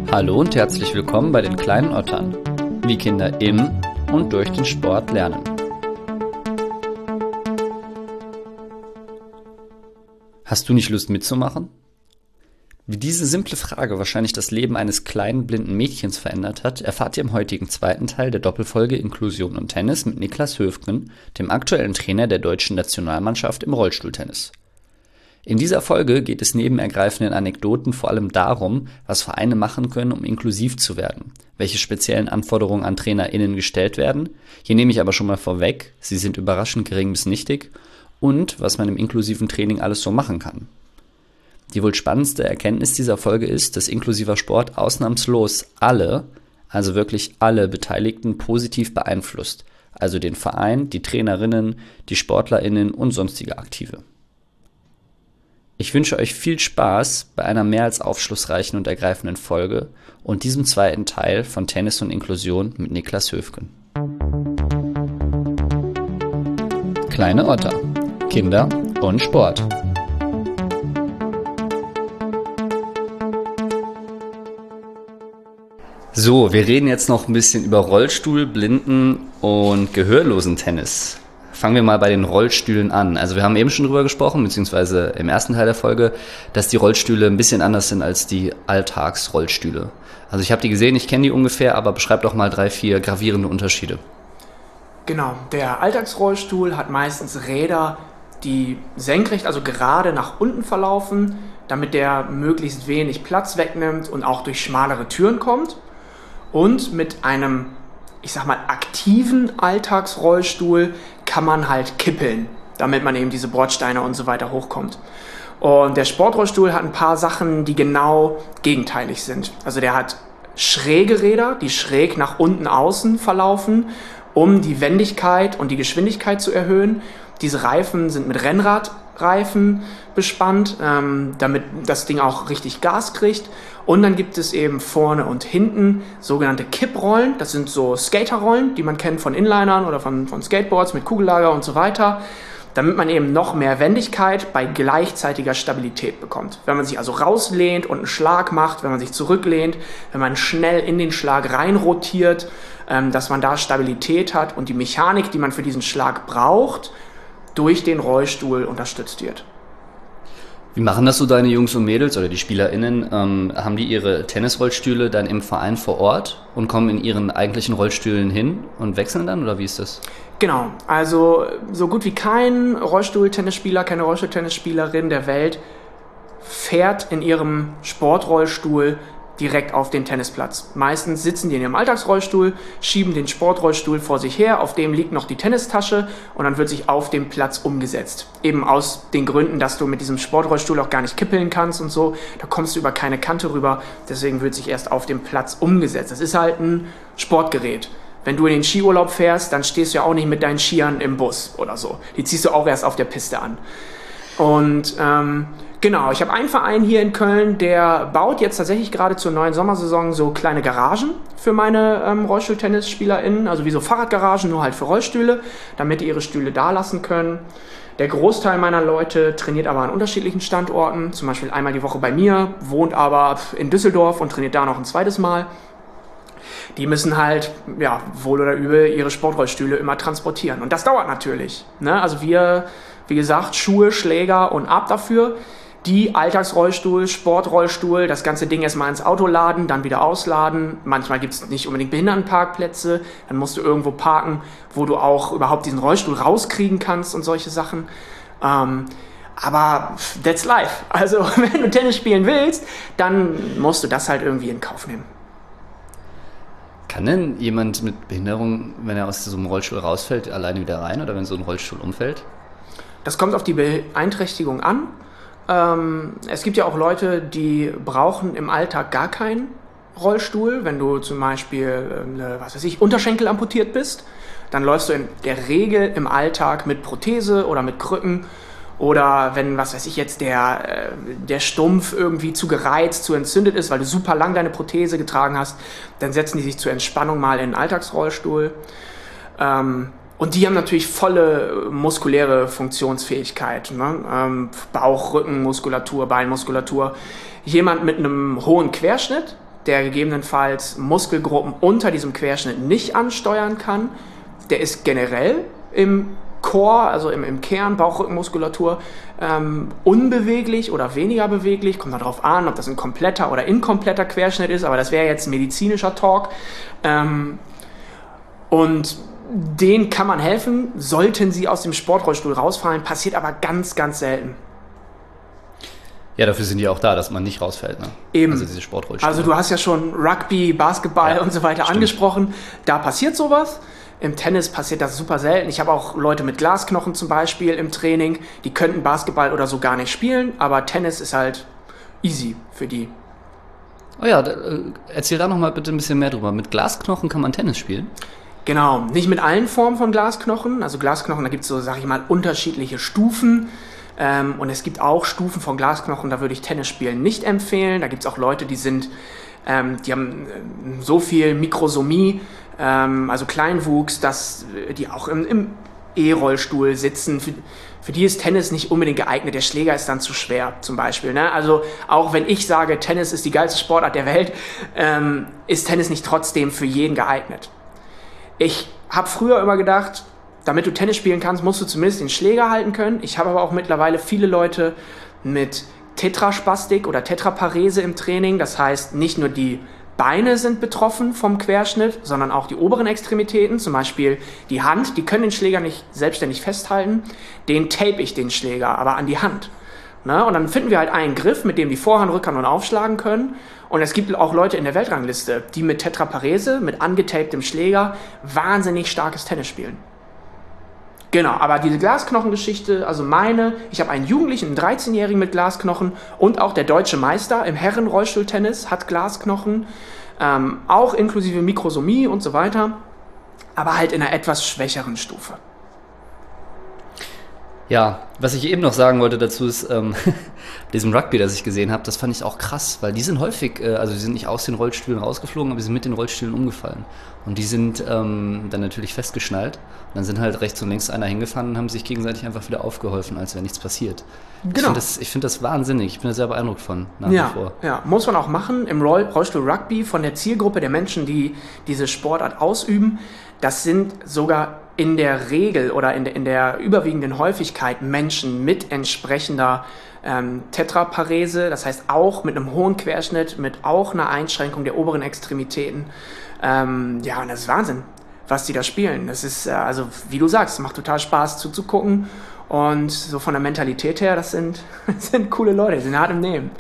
Hallo und herzlich willkommen bei den kleinen Ottern, wie Kinder im und durch den Sport lernen. Hast du nicht Lust mitzumachen? Wie diese simple Frage wahrscheinlich das Leben eines kleinen blinden Mädchens verändert hat, erfahrt ihr im heutigen zweiten Teil der Doppelfolge Inklusion und Tennis mit Niklas Höfgen, dem aktuellen Trainer der deutschen Nationalmannschaft im Rollstuhltennis. In dieser Folge geht es neben ergreifenden Anekdoten vor allem darum, was Vereine machen können, um inklusiv zu werden, welche speziellen Anforderungen an TrainerInnen gestellt werden, hier nehme ich aber schon mal vorweg, sie sind überraschend gering bis nichtig, und was man im inklusiven Training alles so machen kann. Die wohl spannendste Erkenntnis dieser Folge ist, dass inklusiver Sport ausnahmslos alle, also wirklich alle Beteiligten positiv beeinflusst, also den Verein, die TrainerInnen, die SportlerInnen und sonstige Aktive. Ich wünsche euch viel Spaß bei einer mehr als aufschlussreichen und ergreifenden Folge und diesem zweiten Teil von Tennis und Inklusion mit Niklas Höfgen. Kleine Otter, Kinder und Sport. So, wir reden jetzt noch ein bisschen über Rollstuhl-, Blinden- und Gehörlosen-Tennis. Fangen wir mal bei den Rollstühlen an. Also wir haben eben schon drüber gesprochen, beziehungsweise im ersten Teil der Folge, dass die Rollstühle ein bisschen anders sind als die Alltagsrollstühle. Also ich habe die gesehen, ich kenne die ungefähr, aber beschreib doch mal 3, 4 gravierende Unterschiede. Genau, der Alltagsrollstuhl hat meistens Räder, die senkrecht, also gerade nach unten verlaufen, damit der möglichst wenig Platz wegnimmt und auch durch schmalere Türen kommt. Und mit einem, ich sag mal, aktiven Alltagsrollstuhl kann man halt kippeln, damit man eben diese Bordsteine und so weiter hochkommt. Und der Sportrollstuhl hat ein paar Sachen, die genau gegenteilig sind. Also der hat schräge Räder, die schräg nach unten außen verlaufen, um die Wendigkeit und die Geschwindigkeit zu erhöhen. Diese Reifen sind mit Rennradreifen bespannt, damit das Ding auch richtig Gas kriegt. Und dann gibt es eben vorne und hinten sogenannte Kipprollen. Das sind so Skaterrollen, die man kennt von Inlinern oder von Skateboards mit Kugellager und so weiter, damit man eben noch mehr Wendigkeit bei gleichzeitiger Stabilität bekommt. Wenn man sich also rauslehnt und einen Schlag macht, wenn man sich zurücklehnt, wenn man schnell in den Schlag reinrotiert, dass man da Stabilität hat und die Mechanik, die man für diesen Schlag braucht, durch den Rollstuhl unterstützt wird. Wie machen das so deine Jungs und Mädels oder die SpielerInnen? Haben die ihre Tennisrollstühle dann im Verein vor Ort und kommen in ihren eigentlichen Rollstühlen hin und wechseln dann, oder wie ist das? Genau, also so gut wie kein Rollstuhltennisspieler, keine Rollstuhltennisspielerin der Welt fährt in ihrem Sportrollstuhl direkt auf den Tennisplatz. Meistens sitzen die in ihrem Alltagsrollstuhl, schieben den Sportrollstuhl vor sich her, auf dem liegt noch die Tennistasche und dann wird sich auf dem Platz umgesetzt. Eben aus den Gründen, dass du mit diesem Sportrollstuhl auch gar nicht kippeln kannst und so, da kommst du über keine Kante rüber, deswegen wird sich erst auf dem Platz umgesetzt. Das ist halt ein Sportgerät. Wenn du in den Skiurlaub fährst, dann stehst du ja auch nicht mit deinen Skiern im Bus oder so. Die ziehst du auch erst auf der Piste an. Und genau, ich habe einen Verein hier in Köln, der baut jetzt tatsächlich gerade zur neuen Sommersaison so kleine Garagen für meine Rollstuhl-TennisspielerInnen, also wie so Fahrradgaragen, nur halt für Rollstühle, damit die ihre Stühle da lassen können. Der Großteil meiner Leute trainiert aber an unterschiedlichen Standorten, zum Beispiel einmal die Woche bei mir, wohnt aber in Düsseldorf und trainiert da noch ein zweites Mal. Die müssen halt, ja, wohl oder übel, ihre Sportrollstühle immer transportieren. Und das dauert natürlich, ne? Also wir, wie gesagt, Schuhe, Schläger und ab dafür. Die Alltagsrollstuhl, Sportrollstuhl, das ganze Ding erstmal ins Auto laden, dann wieder ausladen. Manchmal gibt es nicht unbedingt Behindertenparkplätze. Dann musst du irgendwo parken, wo du auch überhaupt diesen Rollstuhl rauskriegen kannst und solche Sachen. Aber that's life. Also wenn du Tennis spielen willst, dann musst du das halt irgendwie in Kauf nehmen. Kann denn jemand mit Behinderung, wenn er aus so einem Rollstuhl rausfällt, alleine wieder rein oder wenn so ein Rollstuhl umfällt? Das kommt auf die Beeinträchtigung an. Es gibt ja auch Leute, die brauchen im Alltag gar keinen Rollstuhl. Wenn du zum Beispiel, Unterschenkel amputiert bist, dann läufst du in der Regel im Alltag mit Prothese oder mit Krücken. Oder wenn, der Stumpf irgendwie zu gereizt, zu entzündet ist, weil du super lang deine Prothese getragen hast, dann setzen die sich zur Entspannung mal in den Alltagsrollstuhl. Und die haben natürlich volle muskuläre Funktionsfähigkeit, ne? Bauch, Rückenmuskulatur, Beinmuskulatur. Jemand mit einem hohen Querschnitt, der gegebenenfalls Muskelgruppen unter diesem Querschnitt nicht ansteuern kann. Der ist generell im Core, also im Kern, Bauchrückenmuskulatur, unbeweglich oder weniger beweglich. Kommt darauf an, ob das ein kompletter oder inkompletter Querschnitt ist, aber das wäre jetzt ein medizinischer Talk. Und denen kann man helfen, sollten sie aus dem Sportrollstuhl rausfallen, passiert aber ganz, ganz selten. Ja, dafür sind die auch da, dass man nicht rausfällt. Ne? Eben. Also diese Sportrollstühle. Also du hast ja schon Rugby, Basketball und so weiter stimmt. angesprochen. Da passiert sowas. Im Tennis passiert das super selten. Ich habe auch Leute mit Glasknochen zum Beispiel im Training. Die könnten Basketball oder so gar nicht spielen, aber Tennis ist halt easy für die. Oh ja, erzähl da nochmal bitte ein bisschen mehr drüber. Mit Glasknochen kann man Tennis spielen? Genau, nicht mit allen Formen von Glasknochen. Also Glasknochen, da gibt es so, sag ich mal, unterschiedliche Stufen. Und es gibt auch Stufen von Glasknochen, da würde ich Tennisspielen nicht empfehlen. Da gibt es auch Leute, die haben so viel Mikrosomie, also Kleinwuchs, dass die auch im E-Rollstuhl sitzen. Für die ist Tennis nicht unbedingt geeignet. Der Schläger ist dann zu schwer, zum Beispiel. Ne? Also auch wenn ich sage, Tennis ist die geilste Sportart der Welt, ist Tennis nicht trotzdem für jeden geeignet. Ich habe früher immer gedacht, damit du Tennis spielen kannst, musst du zumindest den Schläger halten können. Ich habe aber auch mittlerweile viele Leute mit Tetraspastik oder Tetraparese im Training. Das heißt, nicht nur die Beine sind betroffen vom Querschnitt, sondern auch die oberen Extremitäten, zum Beispiel die Hand. Die können den Schläger nicht selbstständig festhalten. Den tape ich den Schläger aber an die Hand. Ne? Und dann finden wir halt einen Griff, mit dem die Vorhand, Rückhand und aufschlagen können. Und es gibt auch Leute in der Weltrangliste, die mit Tetraparese, mit angetaptem Schläger, wahnsinnig starkes Tennis spielen. Genau, aber diese Glasknochengeschichte, also ich habe einen Jugendlichen, einen 13-Jährigen mit Glasknochen und auch der deutsche Meister im Herren-Rollstuhltennis hat Glasknochen, auch inklusive Mikrosomie und so weiter, aber halt in einer etwas schwächeren Stufe. Ja, was ich eben noch sagen wollte dazu ist, diesem Rugby, das ich gesehen habe, das fand ich auch krass, weil die sind häufig, also die sind nicht aus den Rollstühlen rausgeflogen, aber sie sind mit den Rollstühlen umgefallen. Und die sind dann natürlich festgeschnallt. Und dann sind halt rechts und links einer hingefahren und haben sich gegenseitig einfach wieder aufgeholfen, als wäre nichts passiert. Genau. Ich finde das wahnsinnig, ich bin da sehr beeindruckt von, nach wie vor. Ja, muss man auch machen. Im Rollstuhl Rugby von der Zielgruppe der Menschen, die diese Sportart ausüben, das sind sogar in der Regel oder in der überwiegenden Häufigkeit Menschen mit entsprechender Tetraparese, das heißt auch mit einem hohen Querschnitt, mit auch einer Einschränkung der oberen Extremitäten. Und das ist Wahnsinn, was die da spielen. Das ist, also wie du sagst, macht total Spaß zuzugucken. Und so von der Mentalität her, das sind coole Leute, die sind hart im Nehmen.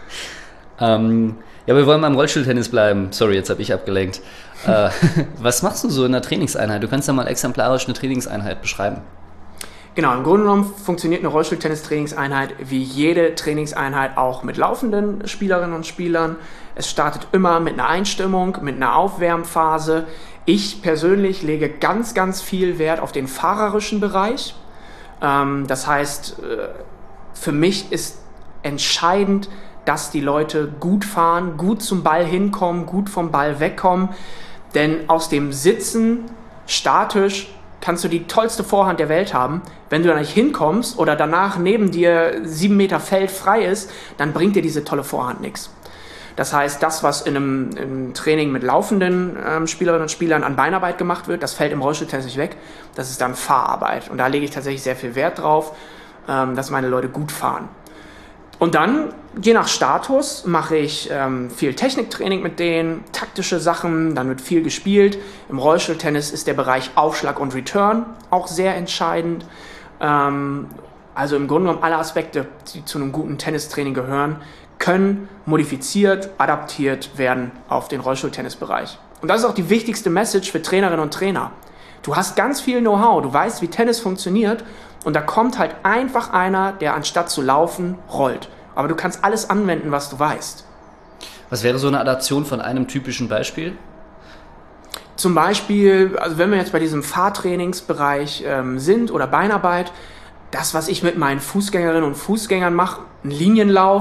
Ja, wir wollen beim Rollstuhltennis bleiben. Sorry, jetzt habe ich abgelenkt. Was machst du so in der Trainingseinheit? Du kannst ja mal exemplarisch eine Trainingseinheit beschreiben. Genau, im Grunde genommen funktioniert eine Rollstuhltennis-Trainingseinheit wie jede Trainingseinheit auch mit laufenden Spielerinnen und Spielern. Es startet immer mit einer Einstimmung, mit einer Aufwärmphase. Ich persönlich lege ganz, ganz viel Wert auf den fahrerischen Bereich. Das heißt, für mich ist entscheidend, dass die Leute gut fahren, gut zum Ball hinkommen, gut vom Ball wegkommen. Denn aus dem Sitzen, statisch, kannst du die tollste Vorhand der Welt haben. Wenn du da nicht hinkommst oder danach neben dir 7 Meter Feld frei ist, dann bringt dir diese tolle Vorhand nichts. Das heißt, das, was in einem Training mit laufenden Spielerinnen und Spielern an Beinarbeit gemacht wird, das fällt im Rollstuhltennis nicht weg. Das ist dann Fahrarbeit. Und da lege ich tatsächlich sehr viel Wert drauf, dass meine Leute gut fahren. Und dann, je nach Status, mache ich viel Techniktraining mit denen, taktische Sachen, dann wird viel gespielt. Im Rollstuhltennis ist der Bereich Aufschlag und Return auch sehr entscheidend. Also im Grunde genommen alle Aspekte, die zu einem guten Tennistraining gehören, können modifiziert, adaptiert werden auf den Rollstuhltennisbereich. Und das ist auch die wichtigste Message für Trainerinnen und Trainer. Du hast ganz viel Know-how, du weißt, wie Tennis funktioniert und da kommt halt einfach einer, der anstatt zu laufen, rollt. Aber du kannst alles anwenden, was du weißt. Was wäre so eine Adaption von einem typischen Beispiel? Zum Beispiel, also wenn wir jetzt bei diesem Fahrtrainingsbereich sind oder Beinarbeit, das, was ich mit meinen Fußgängerinnen und Fußgängern mache, ein Linienlauf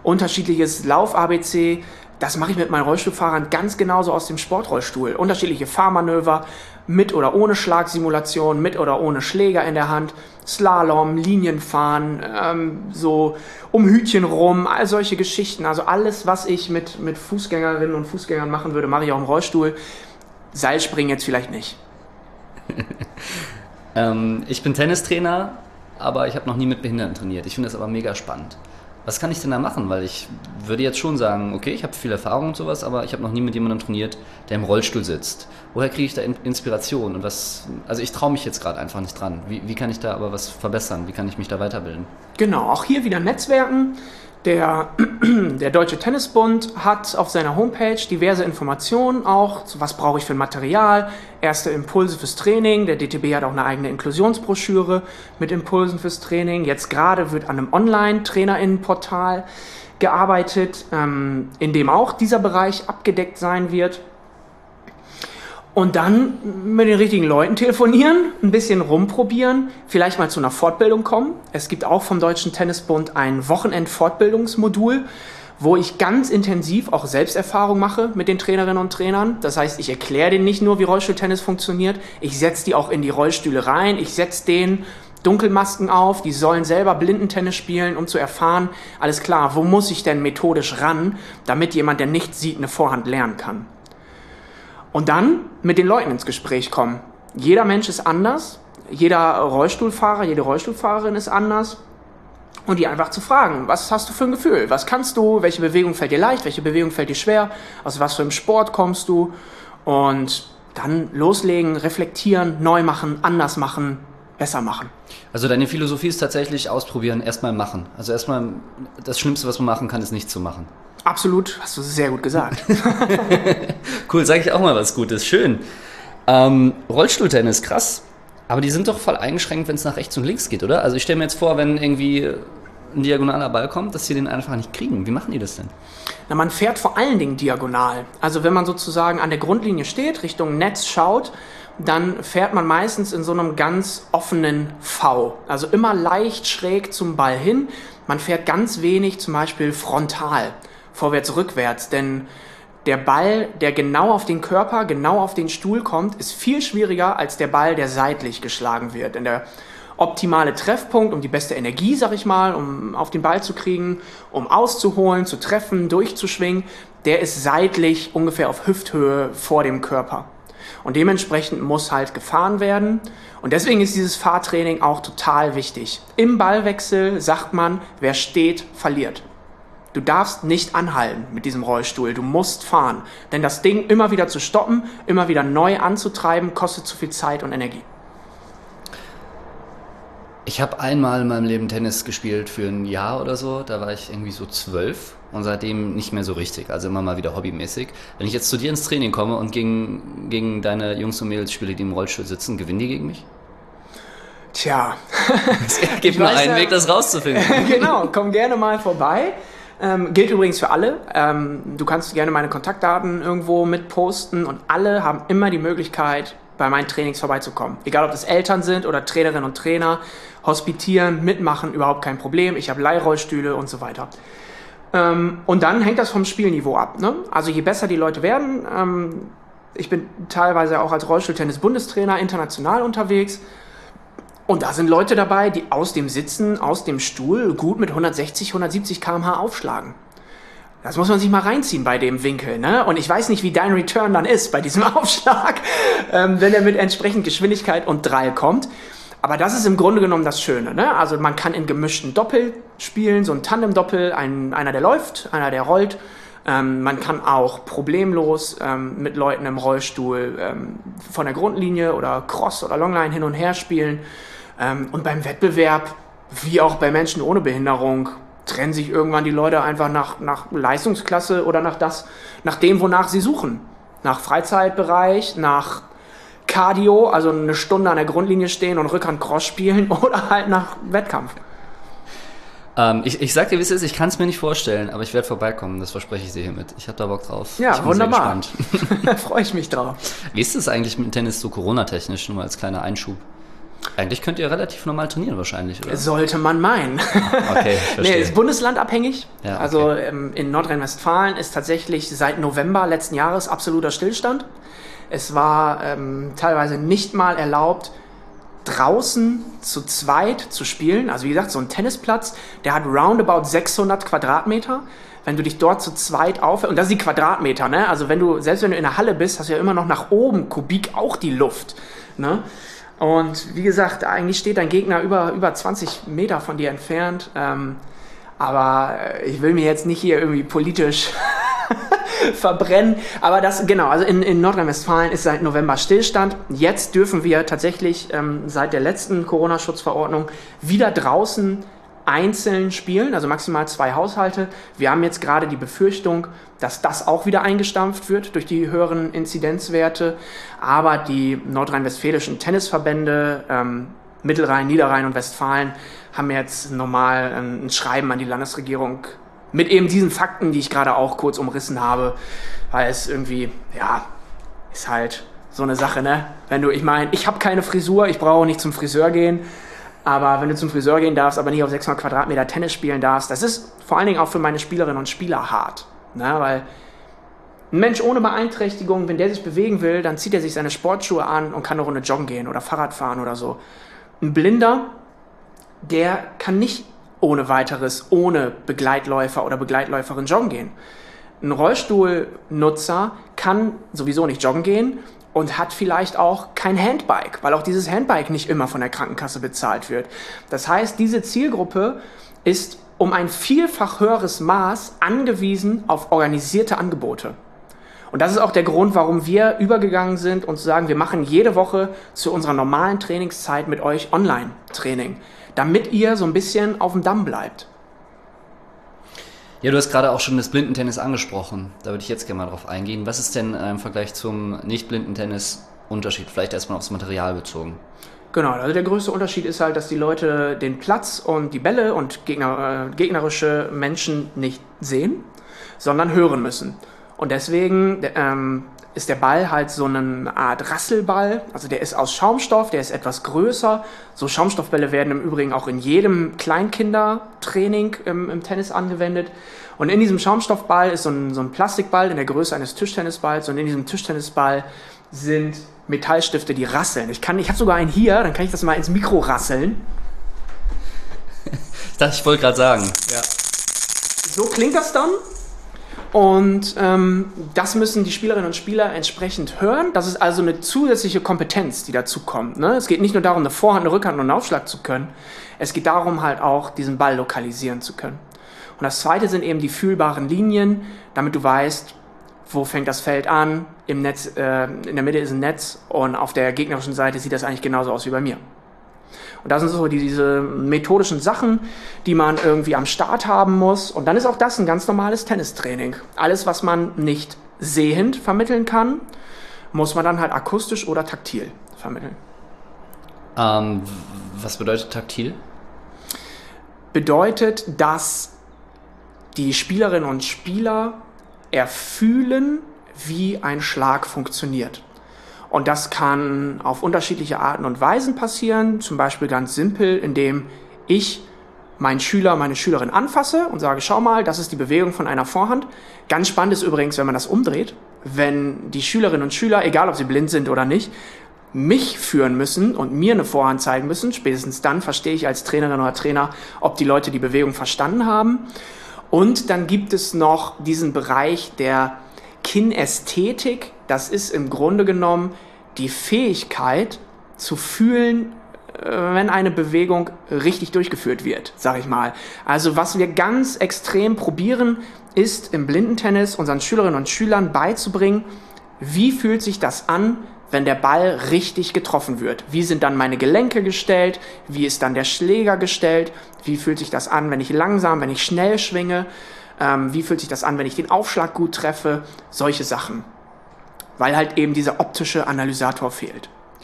Unterschiedliches Lauf-ABC, das mache ich mit meinen Rollstuhlfahrern ganz genauso aus dem Sportrollstuhl. Unterschiedliche Fahrmanöver, mit oder ohne Schlagsimulation, mit oder ohne Schläger in der Hand, Slalom, Linienfahren, so um Hütchen rum, all solche Geschichten. Also alles, was ich mit Fußgängerinnen und Fußgängern machen würde, mache ich auch im Rollstuhl. Seilspringen jetzt vielleicht nicht. Ich bin Tennistrainer, aber ich habe noch nie mit Behinderten trainiert. Ich finde das aber mega spannend. Was kann ich denn da machen? Weil ich würde jetzt schon sagen, okay, ich habe viel Erfahrung und sowas, aber ich habe noch nie mit jemandem trainiert, der im Rollstuhl sitzt. Woher kriege ich da Inspiration? Und also ich traue mich jetzt gerade einfach nicht dran. Wie kann ich da aber was verbessern? Wie kann ich mich da weiterbilden? Genau, auch hier wieder Netzwerken. Der Deutsche Tennisbund hat auf seiner Homepage diverse Informationen auch, was brauche ich für ein Material, erste Impulse fürs Training. Der DTB hat auch eine eigene Inklusionsbroschüre mit Impulsen fürs Training. Jetzt gerade wird an einem Online-TrainerInnenportal gearbeitet, in dem auch dieser Bereich abgedeckt sein wird. Und dann mit den richtigen Leuten telefonieren, ein bisschen rumprobieren, vielleicht mal zu einer Fortbildung kommen. Es gibt auch vom Deutschen Tennisbund ein Wochenend-Fortbildungsmodul, wo ich ganz intensiv auch Selbsterfahrung mache mit den Trainerinnen und Trainern. Das heißt, ich erkläre denen nicht nur, wie Rollstuhltennis funktioniert, ich setze die auch in die Rollstühle rein, ich setze denen Dunkelmasken auf, die sollen selber Blindentennis spielen, um zu erfahren, alles klar, wo muss ich denn methodisch ran, damit jemand, der nichts sieht, eine Vorhand lernen kann. Und dann mit den Leuten ins Gespräch kommen. Jeder Mensch ist anders, jeder Rollstuhlfahrer, jede Rollstuhlfahrerin ist anders. Und die einfach zu fragen, was hast du für ein Gefühl? Was kannst du? Welche Bewegung fällt dir leicht? Welche Bewegung fällt dir schwer? Aus was für einem Sport kommst du? Und dann loslegen, reflektieren, neu machen, anders machen, besser machen. Also deine Philosophie ist tatsächlich ausprobieren, erstmal machen. Also erstmal das Schlimmste, was man machen kann, ist nichts zu machen. Absolut, hast du sehr gut gesagt. Cool, sage ich auch mal was Gutes. Schön. Rollstuhltennis, krass. Aber die sind doch voll eingeschränkt, wenn es nach rechts und links geht, oder? Also ich stelle mir jetzt vor, wenn irgendwie ein diagonaler Ball kommt, dass sie den einfach nicht kriegen. Wie machen die das denn? Na, man fährt vor allen Dingen diagonal. Also wenn man sozusagen an der Grundlinie steht, Richtung Netz schaut, dann fährt man meistens in so einem ganz offenen V. Also immer leicht schräg zum Ball hin. Man fährt ganz wenig zum Beispiel frontal, vorwärts, rückwärts. Denn der Ball, der genau auf den Körper, genau auf den Stuhl kommt, ist viel schwieriger als der Ball, der seitlich geschlagen wird. Denn der optimale Treffpunkt, um die beste Energie, sag ich mal, um auf den Ball zu kriegen, um auszuholen, zu treffen, durchzuschwingen, der ist seitlich ungefähr auf Hüfthöhe vor dem Körper. Und dementsprechend muss halt gefahren werden. Und deswegen ist dieses Fahrtraining auch total wichtig. Im Ballwechsel sagt man, wer steht, verliert. Du darfst nicht anhalten mit diesem Rollstuhl, du musst fahren. Denn das Ding immer wieder zu stoppen, immer wieder neu anzutreiben, kostet zu viel Zeit und Energie. Ich habe einmal in meinem Leben Tennis gespielt für ein Jahr oder so. Da war ich irgendwie so 12 und seitdem nicht mehr so richtig. Also immer mal wieder hobbymäßig. Wenn ich jetzt zu dir ins Training komme und gegen deine Jungs und Mädels spiele, die im Rollstuhl sitzen, gewinnen die gegen mich? Tja. Gib mir einen Weg, das rauszufinden. Genau, komm gerne mal vorbei. Gilt übrigens für alle. Du kannst gerne meine Kontaktdaten irgendwo mit posten und alle haben immer die Möglichkeit, bei meinen Trainings vorbeizukommen. Egal, ob das Eltern sind oder Trainerinnen und Trainer, hospitieren, mitmachen, überhaupt kein Problem. Ich habe Leihrollstühle und so weiter. Und dann hängt das vom Spielniveau ab. Ne? Also je besser die Leute werden, ich bin teilweise auch als Rollstuhltennis-Bundestrainer international unterwegs. Und da sind Leute dabei, die aus dem Sitzen, aus dem Stuhl gut mit 160, 170 km/h aufschlagen. Das muss man sich mal reinziehen bei dem Winkel, ne? Und ich weiß nicht, wie dein Return dann ist bei diesem Aufschlag, wenn er mit entsprechend Geschwindigkeit und Drall kommt. Aber das ist im Grunde genommen das Schöne, ne? Also man kann in gemischten Doppel spielen, so ein Tandem-Doppel, einer der läuft, einer der rollt. Man kann auch problemlos mit Leuten im Rollstuhl von der Grundlinie oder Cross oder Longline hin und her spielen. Und beim Wettbewerb, wie auch bei Menschen ohne Behinderung, trennen sich irgendwann die Leute einfach nach Leistungsklasse oder nach dem, wonach sie suchen. Nach Freizeitbereich, nach Cardio, also eine Stunde an der Grundlinie stehen und Rückhand Cross spielen oder halt nach Wettkampf. Ich sag dir, wie es ist, ich kann es mir nicht vorstellen, aber ich werde vorbeikommen, das verspreche ich dir hiermit. Ich habe da Bock drauf. Ja, ich bin wunderbar. Da freue ich mich drauf. Wie ist es eigentlich mit Tennis so Corona-technisch, nur mal als kleiner Einschub? Eigentlich könnt ihr relativ normal trainieren wahrscheinlich, oder? Sollte man meinen. Okay, ich verstehe. Nee, ist bundeslandabhängig. Ja, okay. Also in Nordrhein-Westfalen ist tatsächlich seit November letzten Jahres absoluter Stillstand. Es war teilweise nicht mal erlaubt, draußen zu zweit zu spielen. Also wie gesagt, so ein Tennisplatz, der hat roundabout 600 Quadratmeter. Wenn du dich dort zu zweit und das sind die Quadratmeter, ne? Also selbst wenn du in der Halle bist, hast du ja immer noch nach oben Kubik auch die Luft, ne? Und wie gesagt, eigentlich steht dein Gegner über 20 Meter von dir entfernt. Aber ich will mir jetzt nicht hier irgendwie politisch verbrennen. Aber also in Nordrhein-Westfalen ist seit November Stillstand. Jetzt dürfen wir tatsächlich seit der letzten Corona-Schutzverordnung wieder draußen einzeln spielen, also maximal 2 Haushalte. Wir haben jetzt gerade die Befürchtung, dass das auch wieder eingestampft wird durch die höheren Inzidenzwerte. Aber die nordrhein-westfälischen Tennisverbände, Mittelrhein, Niederrhein und Westfalen, haben jetzt normal ein Schreiben an die Landesregierung mit eben diesen Fakten, die ich gerade auch kurz umrissen habe, weil es irgendwie, ja, ist halt so eine Sache, ne? Ich habe keine Frisur, ich brauche nicht zum Friseur gehen. Aber wenn du zum Friseur gehen darfst, aber nicht auf 600 Quadratmeter Tennis spielen darfst, das ist vor allen Dingen auch für meine Spielerinnen und Spieler hart. Ne? Weil ein Mensch ohne Beeinträchtigung, wenn der sich bewegen will, dann zieht er sich seine Sportschuhe an und kann eine Runde joggen gehen oder Fahrrad fahren oder so. Ein Blinder, der kann nicht ohne weiteres, ohne Begleitläufer oder Begleitläuferin joggen gehen. Ein Rollstuhlnutzer kann sowieso nicht joggen gehen und hat vielleicht auch kein Handbike, weil auch dieses Handbike nicht immer von der Krankenkasse bezahlt wird. Das heißt, diese Zielgruppe ist um ein vielfach höheres Maß angewiesen auf organisierte Angebote. Und das ist auch der Grund, warum wir übergegangen sind und zu sagen, wir machen jede Woche zu unserer normalen Trainingszeit mit euch Online-Training, damit ihr so ein bisschen auf dem Damm bleibt. Ja, du hast gerade auch schon das Blindentennis angesprochen. Da würde ich jetzt gerne mal drauf eingehen. Was ist denn im Vergleich zum Nicht-Blindentennis Unterschied? Vielleicht erstmal aufs Material bezogen. Genau, also der größte Unterschied ist halt, dass die Leute den Platz und die Bälle und gegnerische Menschen nicht sehen, sondern hören müssen. Und deswegen ist der Ball halt so eine Art Rasselball. Also der ist aus Schaumstoff, der ist etwas größer. So Schaumstoffbälle werden im Übrigen auch in jedem Kleinkindertraining im Tennis angewendet. Und in diesem Schaumstoffball ist so ein Plastikball in der Größe eines Tischtennisballs. Und in diesem Tischtennisball sind Metallstifte, die rasseln. Ich habe sogar einen hier, dann kann ich das mal ins Mikro rasseln. Ich wollte gerade sagen. Ja. So klingt das dann. Und das müssen die Spielerinnen und Spieler entsprechend hören. Das ist also eine zusätzliche Kompetenz, die dazu kommt. Ne? Es geht nicht nur darum, eine Vorhand, eine Rückhand und einen Aufschlag zu können. Es geht darum, halt auch diesen Ball lokalisieren zu können. Und das Zweite sind eben die fühlbaren Linien, damit du weißt, wo fängt das Feld an. Im Netz, in der Mitte ist ein Netz und auf der gegnerischen Seite sieht das eigentlich genauso aus wie bei mir. Und das sind so diese methodischen Sachen, die man irgendwie am Start haben muss. Und dann ist auch das ein ganz normales Tennistraining. Alles, was man nicht sehend vermitteln kann, muss man dann halt akustisch oder taktil vermitteln. Was bedeutet taktil? Bedeutet, dass die Spielerinnen und Spieler erfühlen, wie ein Schlag funktioniert. Und das kann auf unterschiedliche Arten und Weisen passieren, zum Beispiel ganz simpel, indem ich meinen Schüler, meine Schülerin anfasse und sage, schau mal, das ist die Bewegung von einer Vorhand. Ganz spannend ist übrigens, wenn man das umdreht, wenn die Schülerinnen und Schüler, egal ob sie blind sind oder nicht, mich führen müssen und mir eine Vorhand zeigen müssen. Spätestens dann verstehe ich als Trainerin oder Trainer, ob die Leute die Bewegung verstanden haben. Und dann gibt es noch diesen Bereich der Kinästhetik. Das ist im Grunde genommen die Fähigkeit zu fühlen, wenn eine Bewegung richtig durchgeführt wird, sag ich mal. Also was wir ganz extrem probieren, ist im Blindentennis unseren Schülerinnen und Schülern beizubringen, wie fühlt sich das an, wenn der Ball richtig getroffen wird. Wie sind dann meine Gelenke gestellt? Wie ist dann der Schläger gestellt? Wie fühlt sich das an, wenn ich langsam, wenn ich schnell schwinge? Wie fühlt sich das an, wenn ich den Aufschlag gut treffe? Solche Sachen. Weil halt eben dieser optische Analysator fehlt.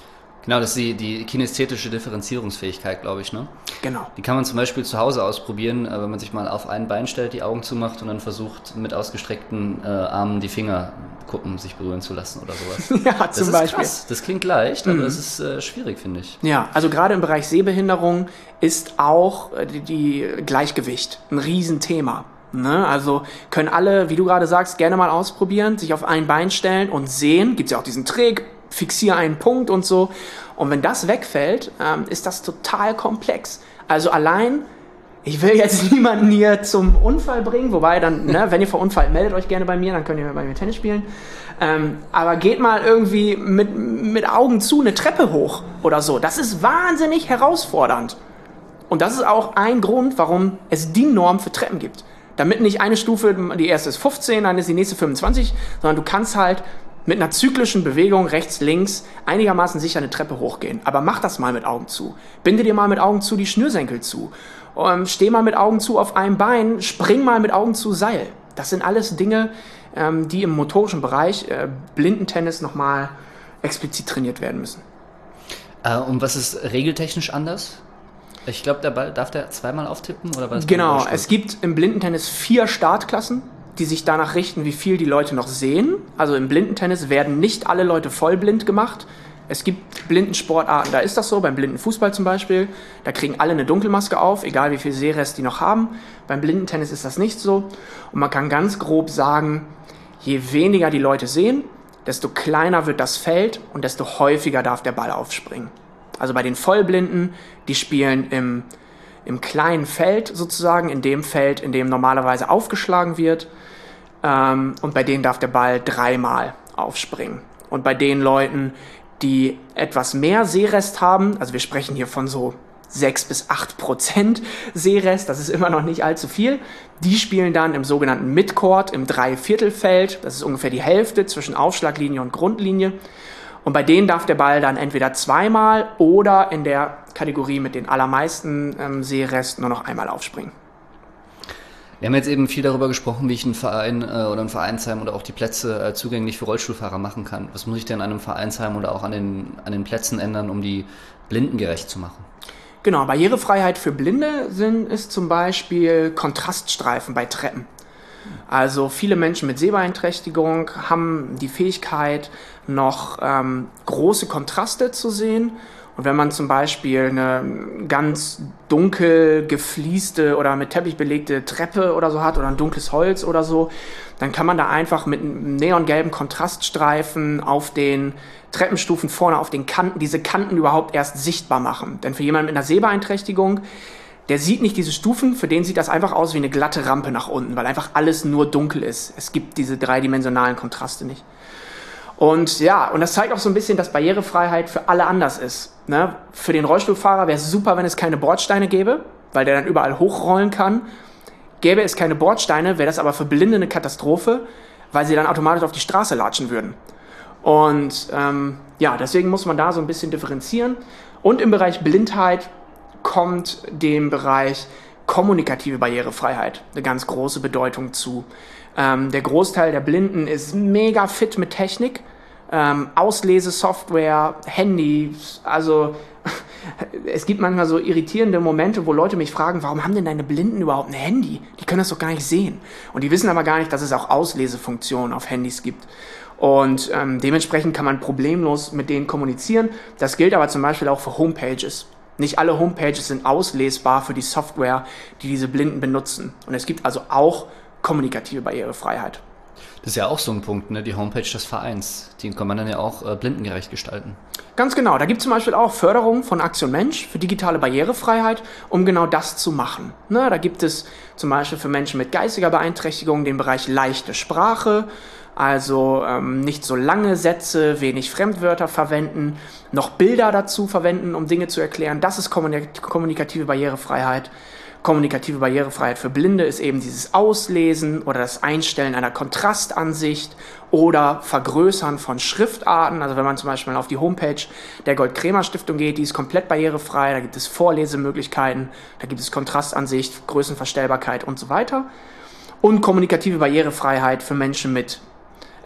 Genau, das ist die kinästhetische Differenzierungsfähigkeit, glaube ich, ne? Genau. Die kann man zum Beispiel zu Hause ausprobieren, wenn man sich mal auf ein Bein stellt, die Augen zumacht und dann versucht, mit ausgestreckten Armen die Finger gucken, sich berühren zu lassen oder sowas. Ja, zum Beispiel. Krass. Das klingt leicht, aber das ist schwierig, finde ich. Ja, also gerade im Bereich Sehbehinderung ist auch die Gleichgewicht ein Riesenthema. Ne? Also können alle, wie du gerade sagst, gerne mal ausprobieren, sich auf ein Bein stellen und sehen. Gibt es ja auch diesen Trick, fixiere einen Punkt und so. Und wenn das wegfällt, ist das total komplex. Also allein, ich will jetzt niemanden hier zum Unfall bringen, wobei dann, ne, wenn ihr verunfallt, meldet euch gerne bei mir, dann könnt ihr bei mir Tennis spielen. Aber geht mal irgendwie mit Augen zu eine Treppe hoch oder so. Das ist wahnsinnig herausfordernd. Und das ist auch ein Grund, warum es DIN-Norm für Treppen gibt. Damit nicht eine Stufe, die erste ist 15, dann ist die nächste 25, sondern du kannst halt mit einer zyklischen Bewegung rechts, links einigermaßen sicher eine Treppe hochgehen. Aber mach das mal mit Augen zu. Binde dir mal mit Augen zu die Schnürsenkel zu. Steh mal mit Augen zu auf einem Bein. Spring mal mit Augen zu Seil. Das sind alles Dinge, die im motorischen Bereich Blindentennis nochmal explizit trainiert werden müssen. Und was ist regeltechnisch anders? Ich glaube, der Ball, darf der zweimal auftippen? Oder was? Genau, es gibt im Blindentennis 4 Startklassen, die sich danach richten, wie viel die Leute noch sehen. Also im Blindentennis werden nicht alle Leute vollblind gemacht. Es gibt Blindensportarten, da ist das so, beim Blindenfußball zum Beispiel. Da kriegen alle eine Dunkelmaske auf, egal wie viel Sehrest die noch haben. Beim Blindentennis ist das nicht so. Und man kann ganz grob sagen, je weniger die Leute sehen, desto kleiner wird das Feld und desto häufiger darf der Ball aufspringen. Also bei den Vollblinden, die spielen im kleinen Feld sozusagen, in dem Feld, in dem normalerweise aufgeschlagen wird. Und bei denen darf der Ball 3-mal aufspringen. Und bei den Leuten, die etwas mehr Sehrest haben, also wir sprechen hier von so 6-8% Sehrest, das ist immer noch nicht allzu viel, die spielen dann im sogenannten Midcourt, im Dreiviertelfeld, das ist ungefähr die Hälfte zwischen Aufschlaglinie und Grundlinie. Und bei denen darf der Ball dann entweder 2-mal oder in der Kategorie mit den allermeisten Sehrest nur noch 1-mal aufspringen. Wir haben jetzt eben viel darüber gesprochen, wie ich einen Verein oder ein Vereinsheim oder auch die Plätze zugänglich für Rollstuhlfahrer machen kann. Was muss ich denn an einem Vereinsheim oder auch an den Plätzen ändern, um die blindengerecht zu machen? Genau, Barrierefreiheit für Blinde ist zum Beispiel Kontraststreifen bei Treppen. Also viele Menschen mit Sehbeeinträchtigung haben die Fähigkeit, noch große Kontraste zu sehen. Und wenn man zum Beispiel eine ganz dunkel geflieste oder mit Teppich belegte Treppe oder so hat oder ein dunkles Holz oder so, dann kann man da einfach mit einem neongelben Kontraststreifen auf den Treppenstufen vorne, auf den Kanten, diese Kanten überhaupt erst sichtbar machen. Denn für jemanden mit einer Sehbeeinträchtigung, der sieht nicht diese Stufen, für den sieht das einfach aus wie eine glatte Rampe nach unten, weil einfach alles nur dunkel ist. Es gibt diese dreidimensionalen Kontraste nicht. Und ja, und das zeigt auch so ein bisschen, dass Barrierefreiheit für alle anders ist. Ne? Für den Rollstuhlfahrer wäre es super, wenn es keine Bordsteine gäbe, weil der dann überall hochrollen kann. Gäbe es keine Bordsteine, wäre das aber für Blinde eine Katastrophe, weil sie dann automatisch auf die Straße latschen würden. Und ja, deswegen muss man da so ein bisschen differenzieren. Und im Bereich Blindheit kommt dem Bereich kommunikative Barrierefreiheit eine ganz große Bedeutung zu. Der Großteil der Blinden ist mega fit mit Technik, Auslesesoftware, Handys, also es gibt manchmal so irritierende Momente, wo Leute mich fragen, warum haben denn deine Blinden überhaupt ein Handy? Die können das doch gar nicht sehen. Und die wissen aber gar nicht, dass es auch Auslesefunktionen auf Handys gibt. Und dementsprechend kann man problemlos mit denen kommunizieren. Das gilt aber zum Beispiel auch für Homepages. Nicht alle Homepages sind auslesbar für die Software, die diese Blinden benutzen. Und es gibt also auch kommunikative Barrierefreiheit. Das ist ja auch so ein Punkt, ne? Die Homepage des Vereins. Die kann man dann ja auch blindengerecht gestalten. Ganz genau. Da gibt es zum Beispiel auch Förderung von Aktion Mensch für digitale Barrierefreiheit, um genau das zu machen. Ne? Da gibt es zum Beispiel für Menschen mit geistiger Beeinträchtigung den Bereich leichte Sprache, also nicht so lange Sätze, wenig Fremdwörter verwenden, noch Bilder dazu verwenden, um Dinge zu erklären. Das ist kommunikative Barrierefreiheit. Kommunikative Barrierefreiheit für Blinde ist eben dieses Auslesen oder das Einstellen einer Kontrastansicht oder Vergrößern von Schriftarten. Also wenn man zum Beispiel auf die Homepage der Gold-Kremer-Stiftung geht, die ist komplett barrierefrei, da gibt es Vorlesemöglichkeiten, da gibt es Kontrastansicht, Größenverstellbarkeit und so weiter. Und kommunikative Barrierefreiheit für Menschen mit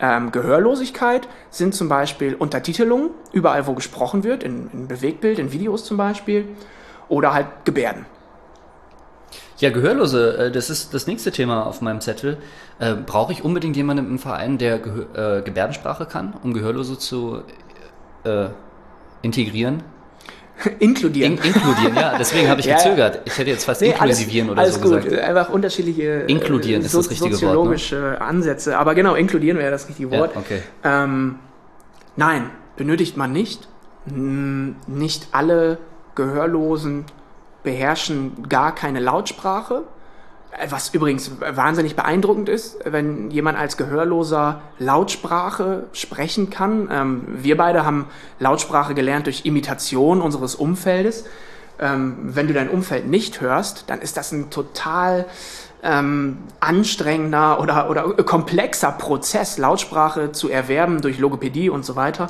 Gehörlosigkeit sind zum Beispiel Untertitelungen, überall wo gesprochen wird, in Bewegtbild, in Videos zum Beispiel, oder halt Gebärden. Ja, Gehörlose, das ist das nächste Thema auf meinem Zettel. Brauche ich unbedingt jemanden im Verein, der Gebärdensprache kann, um Gehörlose zu integrieren? Inkludieren. Inkludieren, ja, deswegen habe ich gezögert. Ich hätte jetzt fast inklusivieren alles so gut. gesagt. Einfach unterschiedliche inkludieren ist das richtige soziologische Wort, ne? Ansätze. Aber genau, inkludieren wäre das richtige Wort. Ja, okay. Nein, benötigt man nicht. Nicht alle Gehörlosen beherrschen gar keine Lautsprache. Was übrigens wahnsinnig beeindruckend ist, wenn jemand als Gehörloser Lautsprache sprechen kann. Wir beide haben Lautsprache gelernt durch Imitation unseres Umfeldes. Wenn du dein Umfeld nicht hörst, dann ist das ein total anstrengender oder komplexer Prozess, Lautsprache zu erwerben durch Logopädie und so weiter.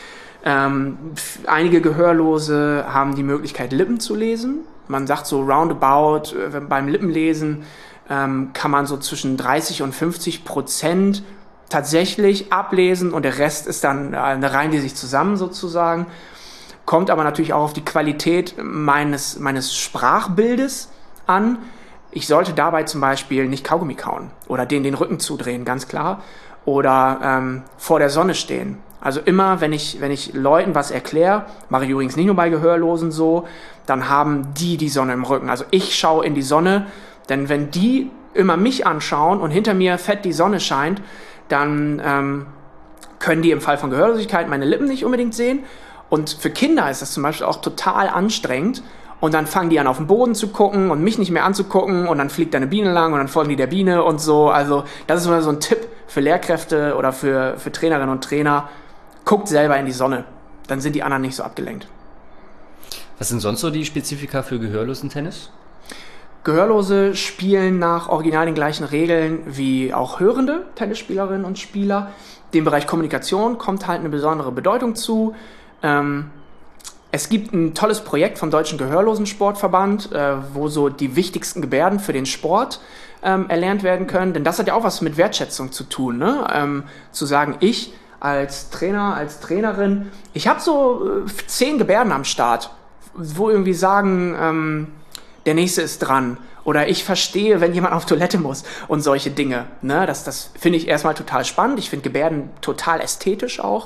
Einige Gehörlose haben die Möglichkeit, Lippen zu lesen. Man sagt so roundabout, beim Lippenlesen kann man so zwischen 30% und 50% tatsächlich ablesen und der Rest ist dann eine reihen die sich zusammen sozusagen. Kommt aber natürlich auch auf die Qualität meines Sprachbildes an. Ich sollte dabei zum Beispiel nicht Kaugummi kauen oder den Rücken zudrehen, ganz klar. Oder vor der Sonne stehen. Also immer, wenn ich Leuten was erkläre, mache ich übrigens nicht nur bei Gehörlosen so, dann haben die Sonne im Rücken. Also ich schaue in die Sonne, denn wenn die immer mich anschauen und hinter mir fett die Sonne scheint, dann können die im Fall von Gehörlosigkeit meine Lippen nicht unbedingt sehen. Und für Kinder ist das zum Beispiel auch total anstrengend. Und dann fangen die an, auf den Boden zu gucken und mich nicht mehr anzugucken und dann fliegt da eine Biene lang und dann folgen die der Biene und so. Also das ist immer so ein Tipp für Lehrkräfte oder für Trainerinnen und Trainer. Guckt selber in die Sonne, dann sind die anderen nicht so abgelenkt. Was sind sonst so die Spezifika für Gehörlosen-Tennis? Gehörlose spielen nach original den gleichen Regeln wie auch hörende Tennisspielerinnen und Spieler. Dem Bereich Kommunikation kommt halt eine besondere Bedeutung zu. Es gibt ein tolles Projekt vom Deutschen Gehörlosensportverband, wo so die wichtigsten Gebärden für den Sport erlernt werden können. Denn das hat ja auch was mit Wertschätzung zu tun, ne? Zu sagen, ich als Trainer, als Trainerin, ich habe so 10 Gebärden am Start, wo irgendwie sagen, der Nächste ist dran oder ich verstehe, wenn jemand auf Toilette muss und solche Dinge. Ne? Das finde ich erstmal total spannend. Ich finde Gebärden total ästhetisch auch.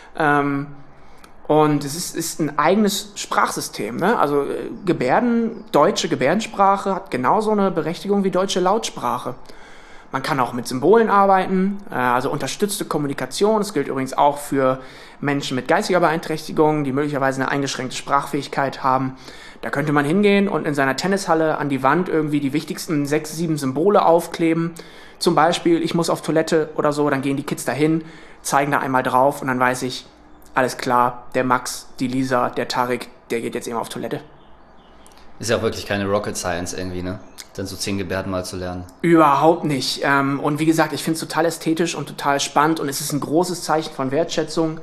Und es ist ein eigenes Sprachsystem. Ne? Also deutsche Gebärdensprache hat genauso eine Berechtigung wie deutsche Lautsprache. Man kann auch mit Symbolen arbeiten, also unterstützte Kommunikation. Das gilt übrigens auch für Menschen mit geistiger Beeinträchtigung, die möglicherweise eine eingeschränkte Sprachfähigkeit haben. Da könnte man hingehen und in seiner Tennishalle an die Wand irgendwie die wichtigsten 6, 7 Symbole aufkleben. Zum Beispiel, ich muss auf Toilette oder so, dann gehen die Kids dahin, zeigen da einmal drauf und dann weiß ich, alles klar, der Max, die Lisa, der Tarek, der geht jetzt eben auf Toilette. Ist ja auch wirklich keine Rocket Science irgendwie, ne? Dann so 10 Gebärden mal zu lernen. Überhaupt nicht. Und wie gesagt, ich finde es total ästhetisch und total spannend und es ist ein großes Zeichen von Wertschätzung.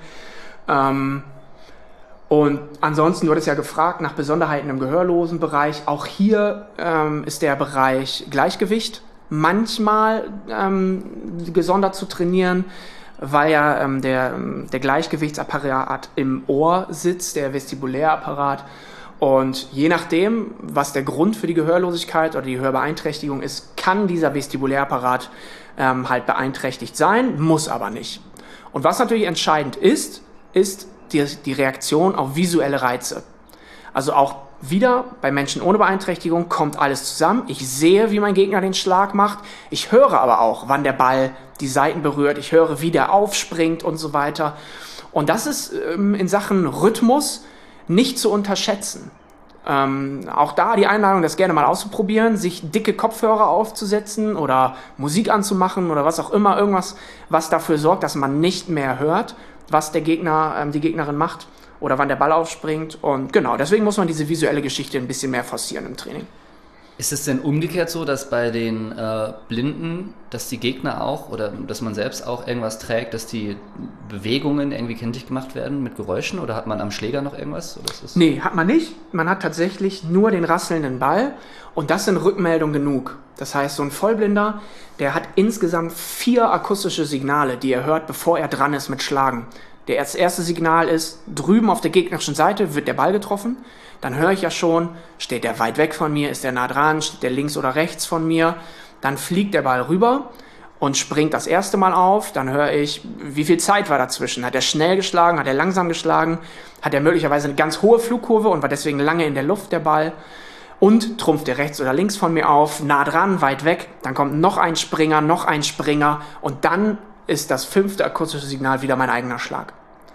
Und ansonsten, du hattest ja gefragt nach Besonderheiten im Gehörlosenbereich. Auch hier ist der Bereich Gleichgewicht manchmal gesondert zu trainieren, weil ja der Gleichgewichtsapparat im Ohr sitzt, der Vestibuläapparat. Und je nachdem, was der Grund für die Gehörlosigkeit oder die Hörbeeinträchtigung ist, kann dieser Vestibuläapparat halt beeinträchtigt sein, muss aber nicht. Und was natürlich entscheidend ist die Reaktion auf visuelle Reize. Also auch wieder bei Menschen ohne Beeinträchtigung kommt alles zusammen. Ich sehe, wie mein Gegner den Schlag macht. Ich höre aber auch, wann der Ball die Seiten berührt. Ich höre, wie der aufspringt und so weiter. Und das ist in Sachen Rhythmus nicht zu unterschätzen. Auch da die Einladung, das gerne mal auszuprobieren, sich dicke Kopfhörer aufzusetzen oder Musik anzumachen oder was auch immer, irgendwas, was dafür sorgt, dass man nicht mehr hört, was der Gegner, die Gegnerin macht oder wann der Ball aufspringt. Und genau, deswegen muss man diese visuelle Geschichte ein bisschen mehr forcieren im Training. Ist es denn umgekehrt so, dass bei den Blinden, dass die Gegner auch oder dass man selbst auch irgendwas trägt, dass die Bewegungen irgendwie kenntlich gemacht werden mit Geräuschen oder hat man am Schläger noch irgendwas? Oder ist das Nee, hat man nicht. Man hat tatsächlich nur den rasselnden Ball und das sind Rückmeldungen genug. Das heißt, so ein Vollblinder, der hat insgesamt 4 akustische Signale, die er hört, bevor er dran ist mit Schlagen. Das erste Signal ist, drüben auf der gegnerischen Seite wird der Ball getroffen. Dann höre ich ja schon, steht der weit weg von mir, ist der nah dran, steht der links oder rechts von mir. Dann fliegt der Ball rüber und springt das erste Mal auf. Dann höre ich, wie viel Zeit war dazwischen. Hat er schnell geschlagen, hat er langsam geschlagen, hat er möglicherweise eine ganz hohe Flugkurve und war deswegen lange in der Luft, der Ball. Und trumpft er rechts oder links von mir auf, nah dran, weit weg. Dann kommt noch ein Springer und dann ist das 5. akustische Signal wieder mein eigener Schlag.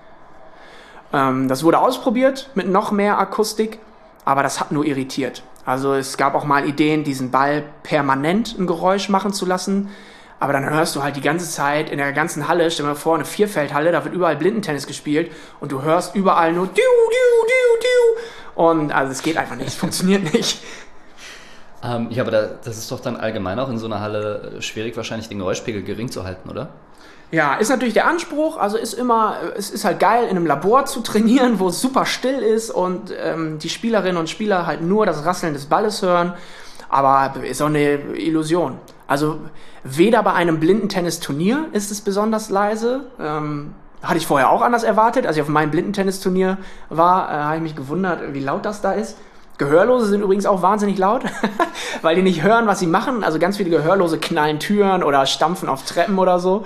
Das wurde ausprobiert mit noch mehr Akustik, aber das hat nur irritiert. Also es gab auch mal Ideen, diesen Ball permanent ein Geräusch machen zu lassen, aber dann hörst du halt die ganze Zeit in der ganzen Halle, stell dir mal vor, eine Vierfeldhalle, da wird überall Blindentennis gespielt und du hörst überall nur diu, diu, diu, diu. Und also es geht einfach nicht, es funktioniert nicht. Ja, aber das ist doch dann allgemein auch in so einer Halle schwierig, wahrscheinlich den Geräuschpegel gering zu halten, oder? Ja, ist natürlich der Anspruch, also es ist halt geil, in einem Labor zu trainieren, wo es super still ist und die Spielerinnen und Spieler halt nur das Rasseln des Balles hören, aber ist auch eine Illusion. Also weder bei einem Blindentennisturnier ist es besonders leise, hatte ich vorher auch anders erwartet, als ich auf meinem Blindentennisturnier war, habe ich mich gewundert, wie laut das da ist. Gehörlose sind übrigens auch wahnsinnig laut, weil die nicht hören, was sie machen, also ganz viele Gehörlose knallen Türen oder stampfen auf Treppen oder so.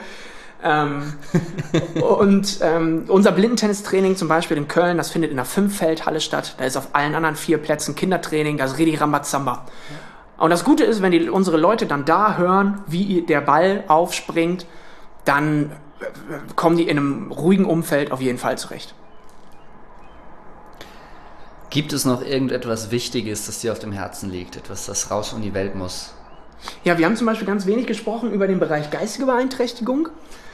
Unser Blindentennistraining zum Beispiel in Köln, das findet in einer 5-Feldhalle statt. Da ist auf allen anderen 4 Plätzen Kindertraining, das ist richtig Rambazamba. Und das Gute ist, wenn unsere Leute dann da hören, wie der Ball aufspringt, dann kommen die in einem ruhigen Umfeld auf jeden Fall zurecht. Gibt es noch irgendetwas Wichtiges, das dir auf dem Herzen liegt? Etwas, das raus in die Welt muss? Ja, wir haben zum Beispiel ganz wenig gesprochen über den Bereich geistige Beeinträchtigung.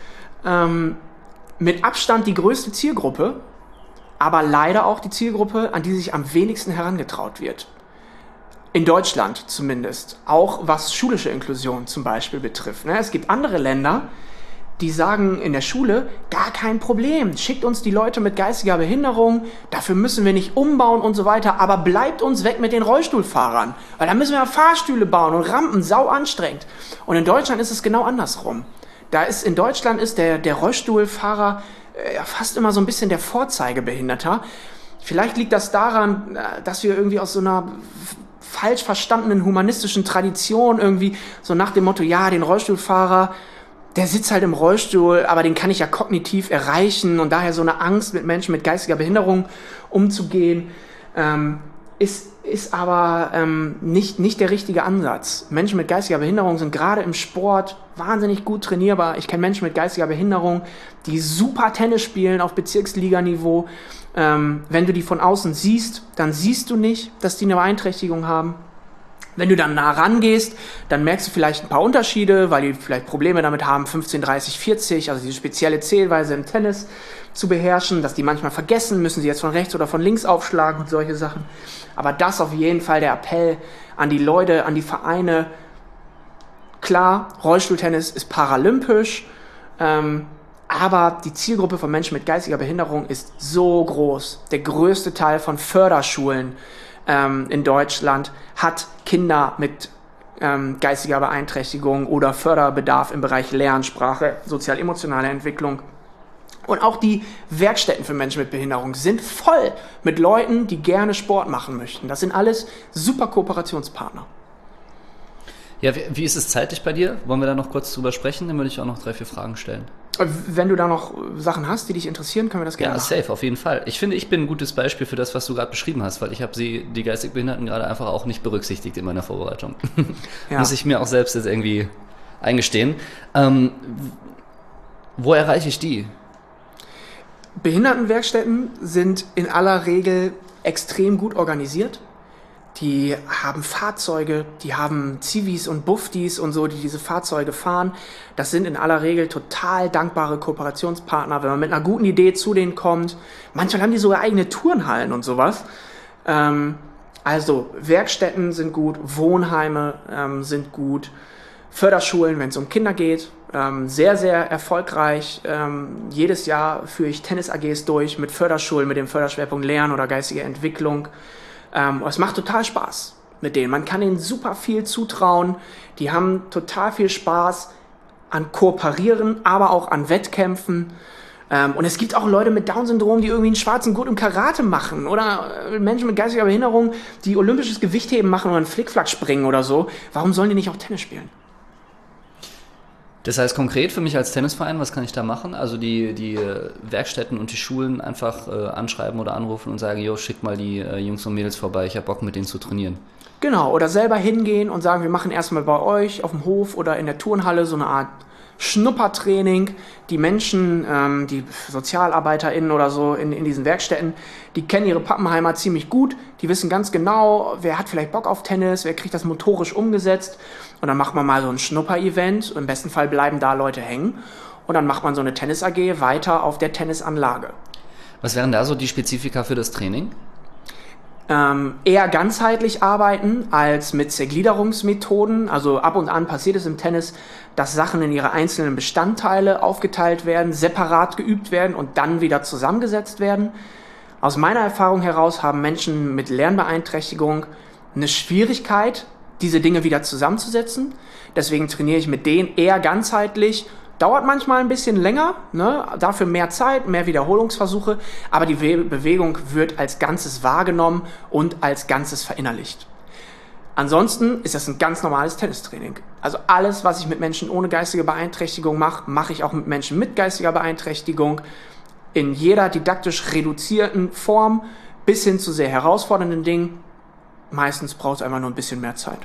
Mit Abstand die größte Zielgruppe, aber leider auch die Zielgruppe, an die sich am wenigsten herangetraut wird. In Deutschland zumindest. Auch was schulische Inklusion zum Beispiel betrifft. Es gibt andere Länder, die sagen in der Schule, gar kein Problem, schickt uns die Leute mit geistiger Behinderung, dafür müssen wir nicht umbauen und so weiter, aber bleibt uns weg mit den Rollstuhlfahrern, weil da müssen wir ja Fahrstühle bauen und Rampen, sau anstrengend. Und in Deutschland ist es genau andersrum. In Deutschland ist der Rollstuhlfahrer fast immer so ein bisschen der Vorzeigebehinderter. Vielleicht liegt das daran, dass wir irgendwie aus so einer falsch verstandenen humanistischen Tradition irgendwie so nach dem Motto, ja, den Rollstuhlfahrer, der sitzt halt im Rollstuhl, aber den kann ich ja kognitiv erreichen und daher so eine Angst, mit Menschen mit geistiger Behinderung umzugehen, ist aber nicht der richtige Ansatz. Menschen mit geistiger Behinderung sind gerade im Sport wahnsinnig gut trainierbar. Ich kenne Menschen mit geistiger Behinderung, die super Tennis spielen auf Bezirksliganiveau. Wenn du die von außen siehst, dann siehst du nicht, dass die eine Beeinträchtigung haben. Wenn du dann nah rangehst, dann merkst du vielleicht ein paar Unterschiede, weil die vielleicht Probleme damit haben, 15, 30, 40, also diese spezielle Zählweise im Tennis zu beherrschen, dass die manchmal vergessen, müssen sie jetzt von rechts oder von links aufschlagen und solche Sachen. Aber das auf jeden Fall der Appell an die Leute, an die Vereine. Klar, Rollstuhltennis ist paralympisch, aber die Zielgruppe von Menschen mit geistiger Behinderung ist so groß. Der größte Teil von Förderschulen in Deutschland hat Kinder mit geistiger Beeinträchtigung oder Förderbedarf im Bereich Lernsprache, sozial-emotionale Entwicklung. Und auch die Werkstätten für Menschen mit Behinderung sind voll mit Leuten, die gerne Sport machen möchten. Das sind alles super Kooperationspartner. Ja, wie ist es zeitlich bei dir? Wollen wir da noch kurz drüber sprechen? Dann würde ich auch noch 3, 4 Fragen stellen. Wenn du da noch Sachen hast, die dich interessieren, können wir das gerne machen. Ja, safe, auf jeden Fall. Ich finde, ich bin ein gutes Beispiel für das, was du gerade beschrieben hast, weil ich habe die geistig Behinderten gerade einfach auch nicht berücksichtigt in meiner Vorbereitung. Ja. Muss ich mir auch selbst jetzt irgendwie eingestehen. Wo erreiche ich die? Behindertenwerkstätten sind in aller Regel extrem gut organisiert. Die haben Fahrzeuge, die haben Zivis und Buffdis und so, die diese Fahrzeuge fahren. Das sind in aller Regel total dankbare Kooperationspartner, wenn man mit einer guten Idee zu denen kommt. Manchmal haben die sogar eigene Turnhallen und sowas. Also Werkstätten sind gut, Wohnheime sind gut, Förderschulen, wenn es um Kinder geht, sehr, sehr erfolgreich. Jedes Jahr führe ich Tennis-AGs durch mit Förderschulen, mit dem Förderschwerpunkt Lernen oder geistige Entwicklung. Es macht total Spaß mit denen. Man kann ihnen super viel zutrauen. Die haben total viel Spaß an Kooperieren, aber auch an Wettkämpfen. Und es gibt auch Leute mit Down-Syndrom, die irgendwie einen schwarzen Gurt im Karate machen oder Menschen mit geistiger Behinderung, die olympisches Gewichtheben machen oder einen Flickflack springen oder so. Warum sollen die nicht auch Tennis spielen? Das heißt konkret für mich als Tennisverein, was kann ich da machen? Also die Werkstätten und die Schulen einfach anschreiben oder anrufen und sagen, jo, schick mal die Jungs und Mädels vorbei, ich hab Bock mit denen zu trainieren. Genau, oder selber hingehen und sagen, wir machen erstmal bei euch auf dem Hof oder in der Turnhalle so eine Art Schnuppertraining. Die Menschen, die SozialarbeiterInnen oder so in diesen Werkstätten, die kennen ihre Pappenheimer ziemlich gut. Die wissen ganz genau, wer hat vielleicht Bock auf Tennis, wer kriegt das motorisch umgesetzt. Und dann macht man mal so ein Schnupper-Event. Im besten Fall bleiben da Leute hängen. Und dann macht man so eine Tennis-AG weiter auf der Tennisanlage. Was wären da so die Spezifika für das Training? Eher ganzheitlich arbeiten als mit Zergliederungsmethoden. Also ab und an passiert es im Tennis, dass Sachen in ihre einzelnen Bestandteile aufgeteilt werden, separat geübt werden und dann wieder zusammengesetzt werden. Aus meiner Erfahrung heraus haben Menschen mit Lernbeeinträchtigung eine Schwierigkeit, diese Dinge wieder zusammenzusetzen. Deswegen trainiere ich mit denen eher ganzheitlich. Dauert manchmal ein bisschen länger, ne? Dafür mehr Zeit, mehr Wiederholungsversuche, aber die Bewegung wird als Ganzes wahrgenommen und als Ganzes verinnerlicht. Ansonsten ist das ein ganz normales Tennistraining. Also alles, was ich mit Menschen ohne geistige Beeinträchtigung mache, mache ich auch mit Menschen mit geistiger Beeinträchtigung in jeder didaktisch reduzierten Form bis hin zu sehr herausfordernden Dingen. Meistens braucht es einfach nur ein bisschen mehr Zeit.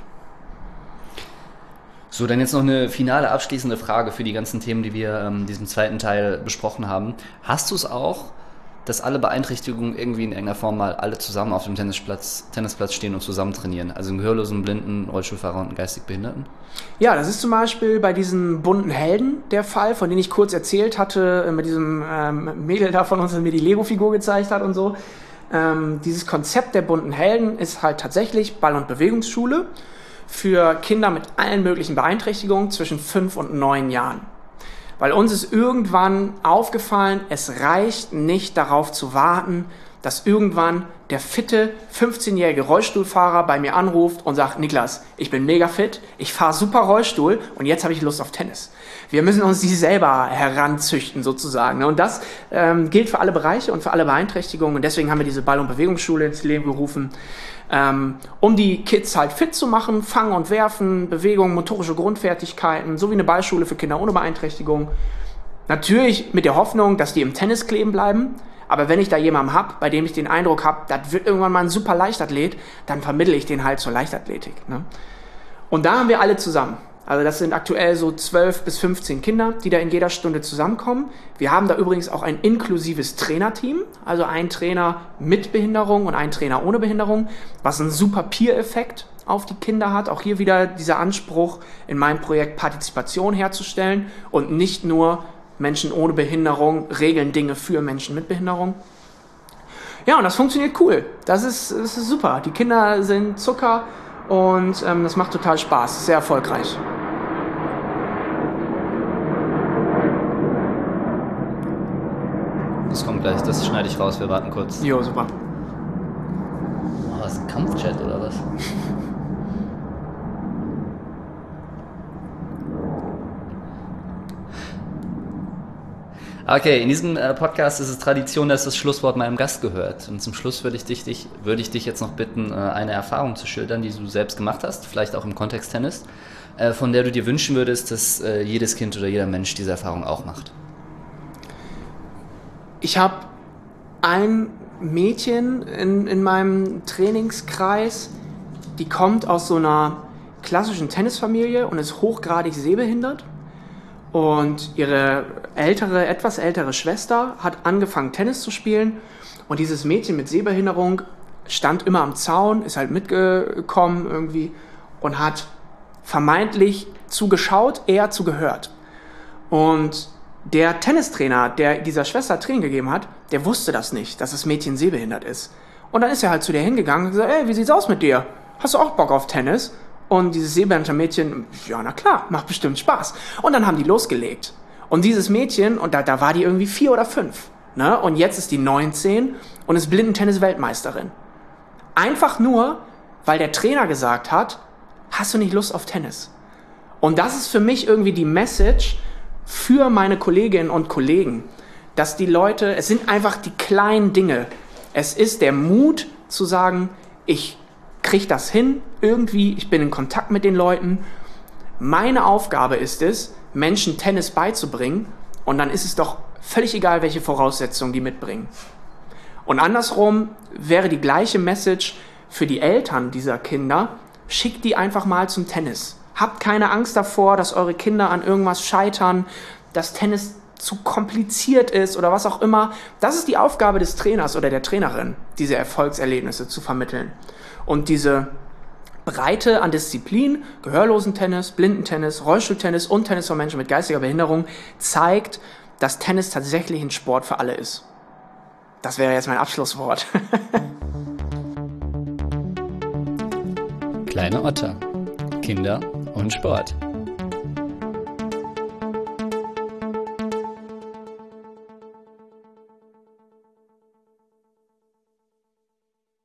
So, dann jetzt noch eine finale abschließende Frage für die ganzen Themen, die wir in diesem zweiten Teil besprochen haben. Hast du es auch, dass alle Beeinträchtigungen irgendwie in irgendeiner Form mal alle zusammen auf dem Tennisplatz stehen und zusammen trainieren? Also einen Gehörlosen, Blinden, Rollstuhlfahrer und einen geistig Behinderten? Ja, das ist zum Beispiel bei diesen bunten Helden der Fall, von denen ich kurz erzählt hatte, mit diesem Mädel da von uns, das mir die Lego-Figur gezeigt hat und so. Dieses Konzept der bunten Helden ist halt tatsächlich Ball- und Bewegungsschule für Kinder mit allen möglichen Beeinträchtigungen zwischen 5 und 9 Jahren. Weil uns ist irgendwann aufgefallen, es reicht nicht darauf zu warten, dass irgendwann der fitte 15-jährige Rollstuhlfahrer bei mir anruft und sagt, Niklas, ich bin mega fit, ich fahre super Rollstuhl und jetzt habe ich Lust auf Tennis. Wir müssen uns die selber heranzüchten sozusagen. Und das gilt für alle Bereiche und für alle Beeinträchtigungen. Und deswegen haben wir diese Ball- und Bewegungsschule ins Leben gerufen, um die Kids halt fit zu machen, Fangen und Werfen, Bewegung, motorische Grundfertigkeiten, sowie eine Ballschule für Kinder ohne Beeinträchtigung. Natürlich mit der Hoffnung, dass die im Tennis kleben bleiben, aber wenn ich da jemanden habe, bei dem ich den Eindruck habe, das wird irgendwann mal ein super Leichtathlet, dann vermittle ich den halt zur Leichtathletik. Ne? Und da haben wir alle zusammen. Also das sind aktuell so 12 bis 15 Kinder, die da in jeder Stunde zusammenkommen. Wir haben da übrigens auch ein inklusives Trainerteam, also ein Trainer mit Behinderung und ein Trainer ohne Behinderung, was einen super Peer-Effekt auf die Kinder hat. Auch hier wieder dieser Anspruch, in meinem Projekt Partizipation herzustellen und nicht nur Menschen ohne Behinderung regeln Dinge für Menschen mit Behinderung. Ja, und das funktioniert cool. Das ist super. Die Kinder sind Zucker und das macht total Spaß. Sehr erfolgreich. Das kommt gleich, das schneide ich raus, wir warten kurz. Jo, super. Oh, das ist ein Kampfchat oder was? Okay, in diesem Podcast ist es Tradition, dass das Schlusswort meinem Gast gehört. Und zum Schluss würde ich dich jetzt noch bitten, eine Erfahrung zu schildern, die du selbst gemacht hast, vielleicht auch im Kontext Tennis, von der du dir wünschen würdest, dass jedes Kind oder jeder Mensch diese Erfahrung auch macht. Ich habe ein Mädchen in meinem Trainingskreis, die kommt aus so einer klassischen Tennisfamilie und ist hochgradig sehbehindert. Und ihre etwas ältere Schwester hat angefangen, Tennis zu spielen. Und dieses Mädchen mit Sehbehinderung stand immer am Zaun, ist halt mitgekommen irgendwie und hat vermeintlich zugeschaut, eher zugehört. Und der Tennistrainer, der dieser Schwester Training gegeben hat, der wusste das nicht, dass das Mädchen sehbehindert ist. Und dann ist er halt zu dir hingegangen und gesagt, ey, wie sieht's aus mit dir? Hast du auch Bock auf Tennis? Und dieses Seebändchen-Mädchen, ja, na klar, macht bestimmt Spaß. Und dann haben die losgelegt. Und dieses Mädchen, und da war die irgendwie 4 oder 5, ne? Und jetzt ist die 19 und ist Blindentennis-Weltmeisterin. Einfach nur, weil der Trainer gesagt hat, hast du nicht Lust auf Tennis? Und das ist für mich irgendwie die Message für meine Kolleginnen und Kollegen, dass die Leute, es sind einfach die kleinen Dinge. Es ist der Mut zu sagen, ich kriege das hin, irgendwie, ich bin in Kontakt mit den Leuten. Meine Aufgabe ist es, Menschen Tennis beizubringen und dann ist es doch völlig egal, welche Voraussetzungen die mitbringen. Und andersrum wäre die gleiche Message für die Eltern dieser Kinder, schickt die einfach mal zum Tennis. Habt keine Angst davor, dass eure Kinder an irgendwas scheitern, dass Tennis zu kompliziert ist oder was auch immer. Das ist die Aufgabe des Trainers oder der Trainerin, diese Erfolgserlebnisse zu vermitteln. Und diese Breite an Disziplin, Gehörlosentennis, Blindentennis, Rollstuhltennis und Tennis für Menschen mit geistiger Behinderung zeigt, dass Tennis tatsächlich ein Sport für alle ist. Das wäre jetzt mein Abschlusswort. Kleine Otter, Kinder und Sport.